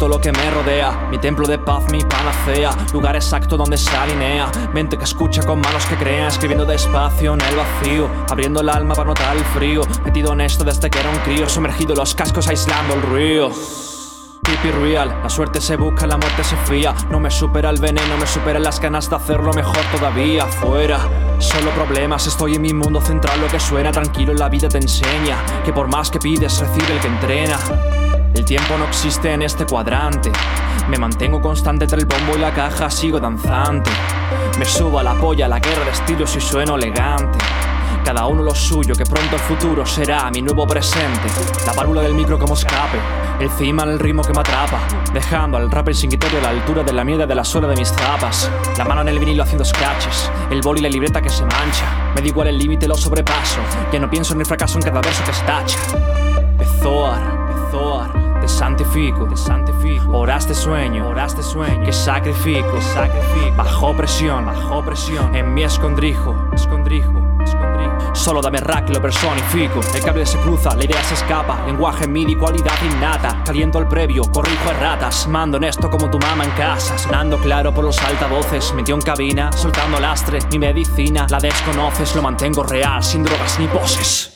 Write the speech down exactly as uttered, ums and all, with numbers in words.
siento lo que me rodea. Mi templo de paz, mi panacea. Lugar exacto donde se alinea. Mente que escucha con manos que crean. Escribiendo despacio en el vacío. Abriendo el alma para notar el frío. Metido en esto desde que era un crío. Sumergido en los cascos aislando el río. Creepy real, la suerte se busca, la muerte se fía. No me supera el veneno, me superan las ganas de hacerlo mejor todavía. Fuera, solo problemas, estoy en mi mundo central. Lo que suena tranquilo en la vida te enseña que por más que pides, recibe el que entrena. El tiempo no existe en este cuadrante. Me mantengo constante entre el bombo y la caja, sigo danzante. Me subo a la polla, la guerra de estilos y sueno elegante. Cada uno lo suyo, que pronto el futuro será mi nuevo presente. La válvula del micro como escape, el cima el ritmo que me atrapa, dejando al rapper sin criterio a la altura de la mierda de la suela de mis zapas. La mano en el vinilo haciendo scratches, el boli y la libreta que se mancha. Me da igual el límite, lo sobrepaso. Ya no pienso en el fracaso en cada verso que se tacha. Bezoar, Bezoar, te santifico, te santifico. Horas de sueño, horas de sueño, que sacrifico, que sacrifico. Bajo presión, bajo presión, en mi escondrijo, escondrijo. Solo dame rack y lo personifico. El cable se cruza, la idea se escapa. Lenguaje midi, cualidad innata. Caliento el previo, corrijo erratas. Mando en esto como tu mamá en casa. Sonando claro por los altavoces. Metió en cabina, soltando lastre. Mi medicina la desconoces, lo mantengo real, sin drogas ni poses.